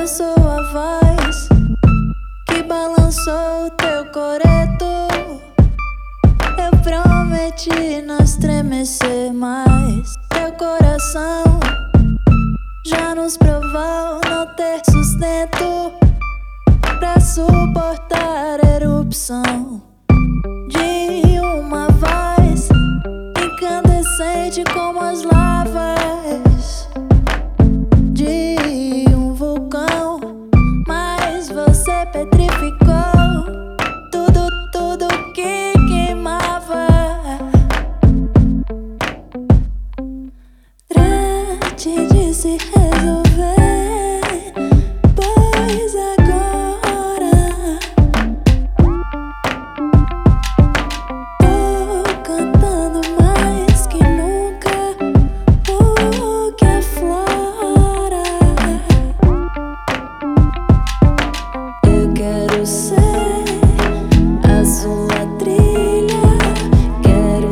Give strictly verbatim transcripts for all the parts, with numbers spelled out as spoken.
Eu sou a voz que balançou teu coreto. Eu prometi não estremecer mais. Teu coração já nos provou não ter sustento pra suportar a erupção de uma voz incandescente como as lavas de um vulcão. Mas você petrificou tudo, tudo que queimava. Trate de se resolver, pois agora tô cantando mais que nunca o que aflora. Eu quero ser a sua trilha, quero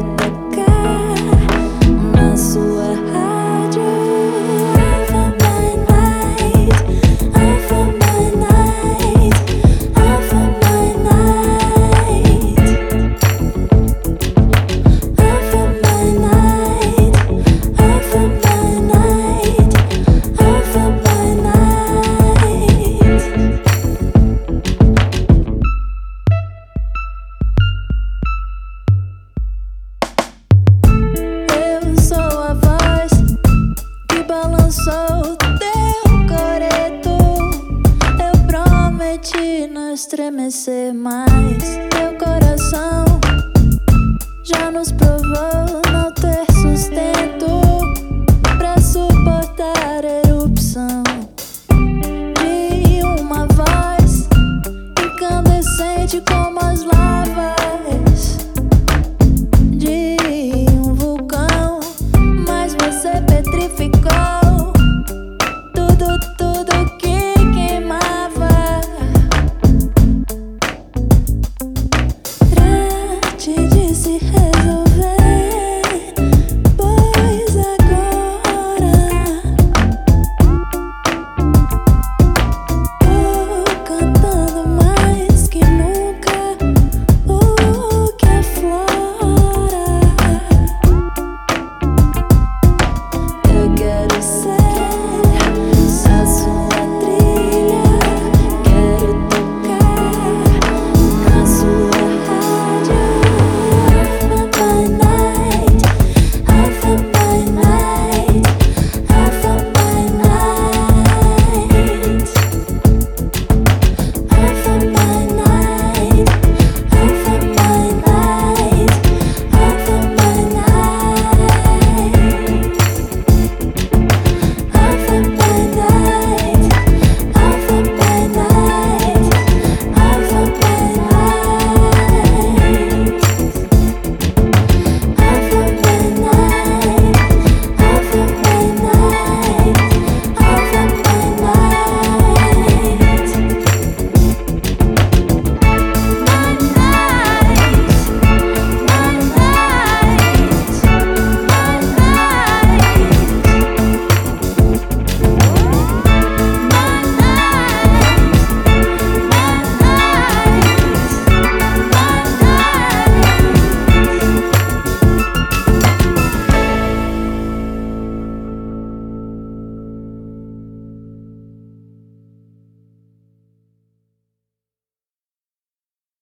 tocar na sua rádio. Over my night, over my night, over my night, over my night, over my night, over my night. Eu sou a voz que balançou teu coreto. Eu prometi não estremecer mais. Teu coração já nos provou não ter sustento pra suportar a erupção de uma voz incandescente como